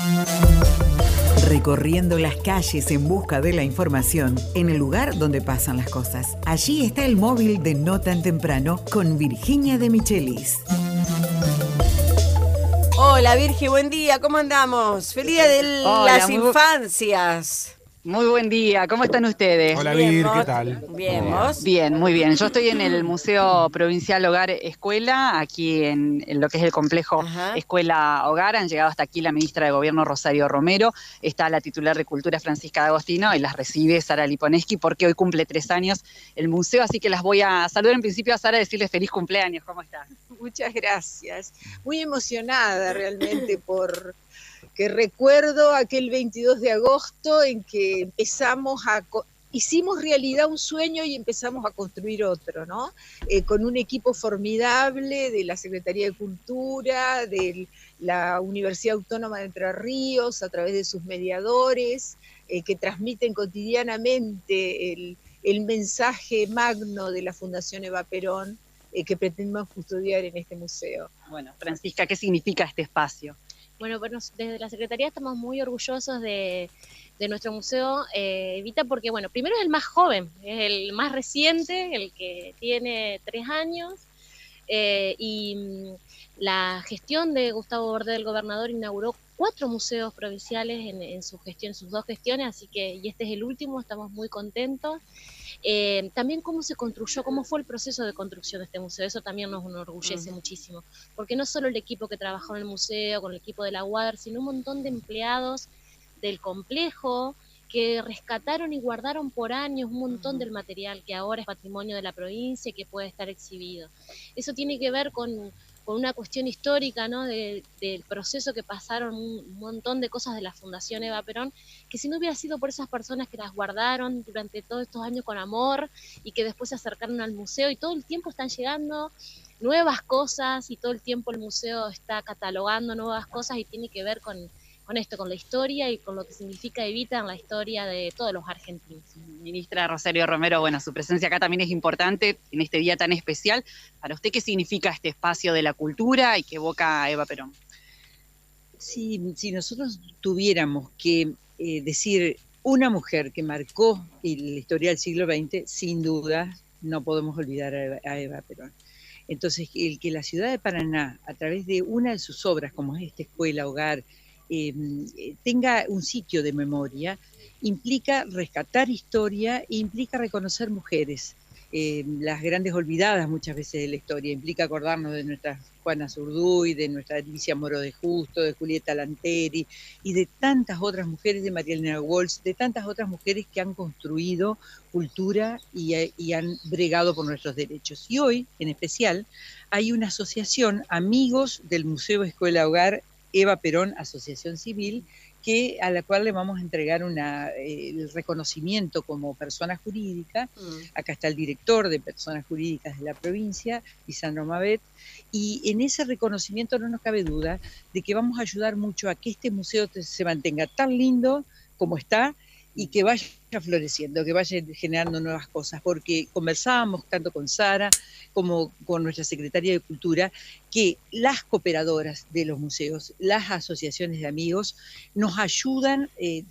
Recorriendo las calles en busca de la información en el lugar donde pasan las cosas. Allí está el móvil de No Tan Temprano con Virginia de Michelis. Hola Virgi, buen día, ¿cómo andamos? Feliz día de las infancias. Muy buen día, ¿cómo están ustedes? Hola Vir, ¿qué tal? Bien, ¿vos? Bien, muy bien. Yo estoy en el Museo Provincial Hogar Escuela, aquí en lo que es el complejo Escuela Hogar. Han llegado hasta aquí la ministra de Gobierno Rosario Romero, está la titular de Cultura Francisca D'Agostino y las recibe Sara Liponeschi porque hoy cumple 3 años el museo, así que las voy a saludar en principio a Sara y decirle feliz cumpleaños. ¿Cómo estás? Muchas gracias. Muy emocionada realmente porque recuerdo aquel 22 de agosto en que hicimos realidad un sueño y empezamos a construir otro, ¿no? Con un equipo formidable de la Secretaría de Cultura, de la Universidad Autónoma de Entre Ríos, a través de sus mediadores, que transmiten cotidianamente el mensaje magno de la Fundación Eva Perón, que pretendemos custodiar en este museo. Bueno, Francisca, ¿qué significa este espacio? Bueno, desde la Secretaría estamos muy orgullosos de nuestro museo Evita porque, bueno, primero es el más joven, es el más reciente, el que tiene 3 años, y la gestión de Gustavo Bordé, el gobernador, inauguró 4 museos provinciales en su gestión, en sus 2 gestiones, así que, y este es el último, estamos muy contentos. También cómo se construyó, cómo fue el proceso de construcción de este museo, eso también nos enorgullece muchísimo, porque no solo el equipo que trabajó en el museo, con el equipo de la UADER, sino un montón de empleados del complejo que rescataron y guardaron por años un montón del material que ahora es patrimonio de la provincia y que puede estar exhibido. Eso tiene que ver con una cuestión histórica, ¿no? Del proceso que pasaron un montón de cosas de la Fundación Eva Perón, que si no hubiera sido por esas personas que las guardaron durante todos estos años con amor y que después se acercaron al museo y todo el tiempo están llegando nuevas cosas y todo el tiempo el museo está catalogando nuevas cosas y tiene que ver con esto, con la historia y con lo que significa Evita en la historia de todos los argentinos. Ministra Rosario Romero, bueno, su presencia acá también es importante en este día tan especial. Para usted, ¿qué significa este espacio de la cultura y que evoca a Eva Perón? Si nosotros tuviéramos que decir una mujer que marcó la historia del siglo XX, sin duda no podemos olvidar a Eva Perón. Entonces, el que la ciudad de Paraná, a través de una de sus obras, como es esta escuela, hogar, tenga un sitio de memoria, implica rescatar historia e implica reconocer mujeres, las grandes olvidadas muchas veces de la historia, implica acordarnos de nuestra Juana Zurduy, de nuestra Alicia Moro de Justo, de Julieta Lanteri y de tantas otras mujeres, de María Elena Walsh, de tantas otras mujeres que han construido cultura y han bregado por nuestros derechos. Y hoy, en especial, hay una asociación, Amigos del Museo Escuela Hogar Eva Perón, Asociación Civil, a la cual le vamos a entregar el reconocimiento como persona jurídica. Acá está el director de personas jurídicas de la provincia, Lisandro Mabet, y en ese reconocimiento no nos cabe duda de que vamos a ayudar mucho a que este museo se mantenga tan lindo como está y que vaya floreciendo, que vaya generando nuevas cosas, porque conversábamos tanto con Sara como con nuestra secretaria de Cultura, que las cooperadoras de los museos, las asociaciones de amigos, nos ayudan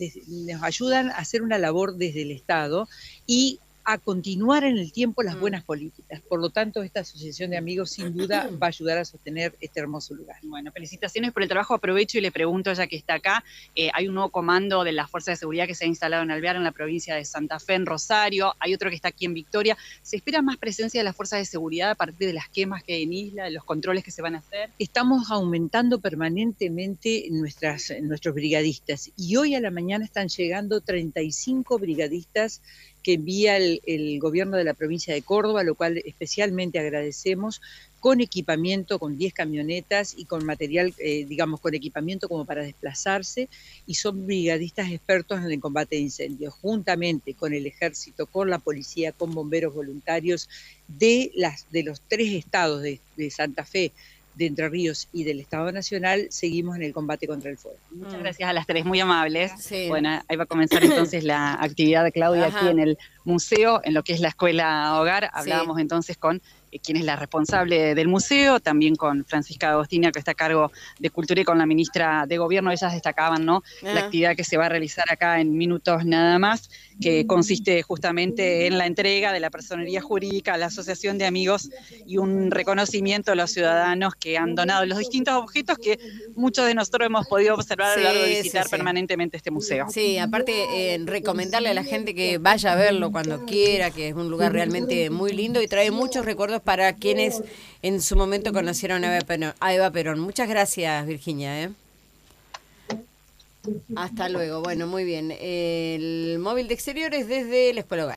a hacer una labor desde el Estado y a continuar en el tiempo las buenas políticas. Por lo tanto, esta asociación de amigos sin duda va a ayudar a sostener este hermoso lugar. Bueno, felicitaciones por el trabajo. Aprovecho y le pregunto, ya que está acá, hay un nuevo comando de la Fuerza de Seguridad que se ha instalado en Alvear, en la provincia de Santa Fe, en Rosario, hay otro que está aquí en Victoria. ¿Se espera más presencia de las Fuerzas de Seguridad a partir de las quemas que hay en Isla, de los controles que se van a hacer? Estamos aumentando permanentemente nuestros brigadistas y hoy a la mañana están llegando 35 brigadistas que envía el gobierno de la provincia de Córdoba, lo cual especialmente agradecemos, con equipamiento, con 10 camionetas y con material, con equipamiento como para desplazarse, y son brigadistas expertos en el combate de incendios, juntamente con el ejército, con la policía, con bomberos voluntarios de los 3 estados de Santa Fe, de Entre Ríos y del Estado Nacional. Seguimos en el combate contra el fuego. Muchas gracias a las 3, muy amables. Sí. Bueno, ahí va a comenzar entonces la actividad de Claudia aquí en el museo, en lo que es la escuela hogar. Hablábamos entonces con quien es la responsable del museo, también con Francisca Agostina, que está a cargo de Cultura, y con la ministra de Gobierno. Ellas destacaban, ¿no?, la actividad que se va a realizar acá en minutos nada más, que consiste justamente en la entrega de la personería jurídica a la Asociación de Amigos y un reconocimiento a los ciudadanos que han donado los distintos objetos que muchos de nosotros hemos podido observar a lo largo de visitar permanentemente este museo. Sí, aparte recomendarle a la gente que vaya a verlo cuando quiera, que es un lugar realmente muy lindo y trae muchos recuerdos para quienes en su momento conocieron a Eva Perón. Muchas gracias, Virginia. Hasta luego. Bueno, muy bien. El móvil de exteriores desde la Escuela Hogar.